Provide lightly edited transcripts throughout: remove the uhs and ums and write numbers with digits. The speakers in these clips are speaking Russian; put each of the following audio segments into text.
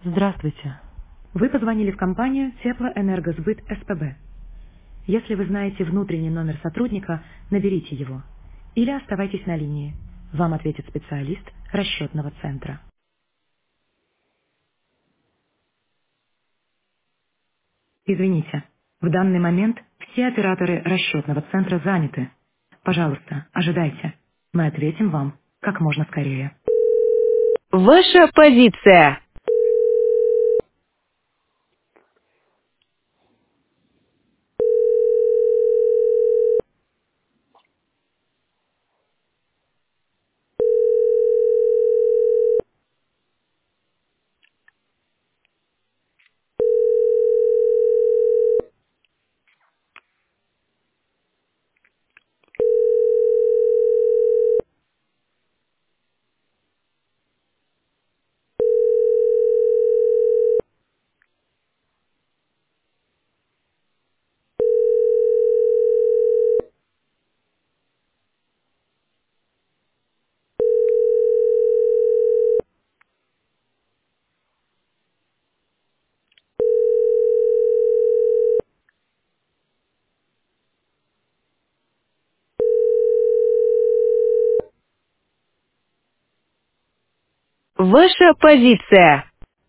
Здравствуйте. Вы позвонили в компанию Теплоэнергосбыт СПБ. Если вы знаете внутренний номер сотрудника, наберите его. Или оставайтесь на линии. Вам ответит специалист расчетного центра. Извините, в данный момент все операторы расчетного центра заняты. Пожалуйста, ожидайте. Мы ответим вам как можно скорее. Ваша позиция. Ваша позиция.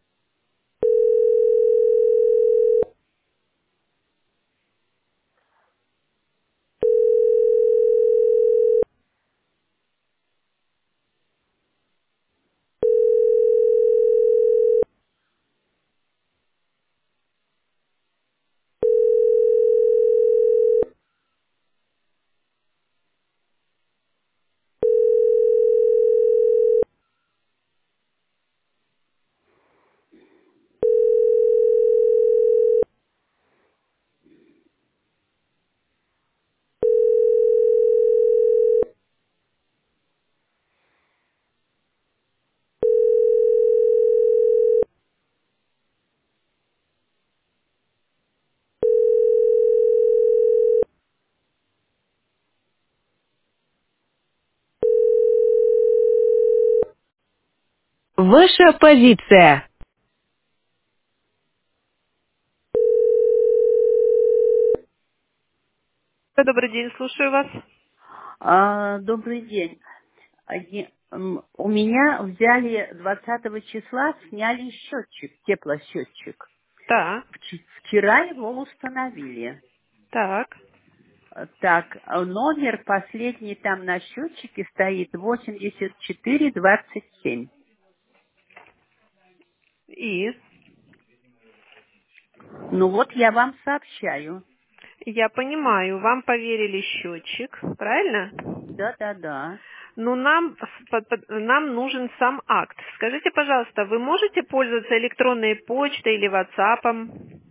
Ваша позиция. Добрый день, слушаю вас. Добрый день. У меня взяли 20 числа, сняли счетчик, теплосчетчик. Так, Вчера его установили. так. Так, номер последний там на счетчике стоит 8427. И Ну вот я вам сообщаю. я понимаю, вам поверили счетчик, правильно? Да-да-да. Но нам нужен сам акт. Скажите, пожалуйста, вы можете пользоваться электронной почтой или WhatsApp?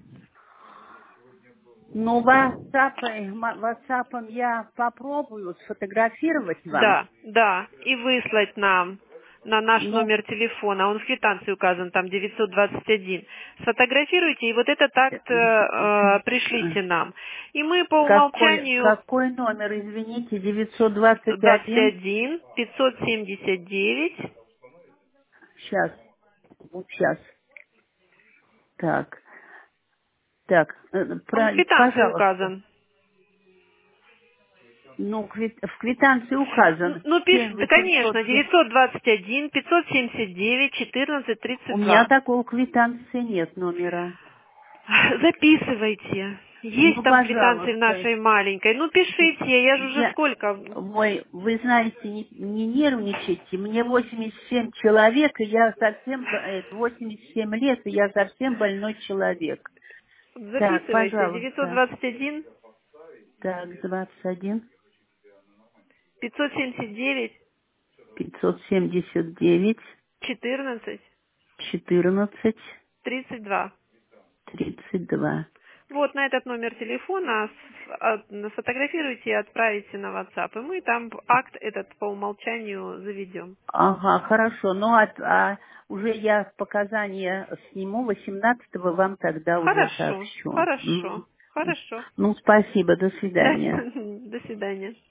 Ну, WhatsApp я попробую сфотографировать вам. Да, да. И выслать нам на наш Ну, номер телефона. Он в квитанции указан, там 921. Сфотографируйте и вот этот акт пришлите нам. И мы по умолчанию какой номер, извините, 921? 21 579. Сейчас, вот сейчас. Так, так, Он в квитанции пожалуйста. указан. Ну, в квитанции указан Ну, пишите, 7 да, конечно, 800. 921 579 14 У меня 32. такого квитанции нет номера. Записывайте. Есть Ну, там квитанции в пожалуйста. нашей маленькой. Ну, пишите, я же уже Я, сколько? вы знаете, не нервничайте. Мне 87 человек, и я совсем, 87 лет, и я совсем больной человек. Так, Записывайте. пожалуйста. 921 Так, 21 579 579 14 14 32. 32. Вот на этот номер телефона сфотографируйте и отправите на WhatsApp. И мы там акт этот по умолчанию заведем. Ага, хорошо. Ну, уже я показания сниму 18-го, вам тогда уже Хорошо, сообщу. хорошо, хорошо. Ну, спасибо, до Да, свидания. до свидания.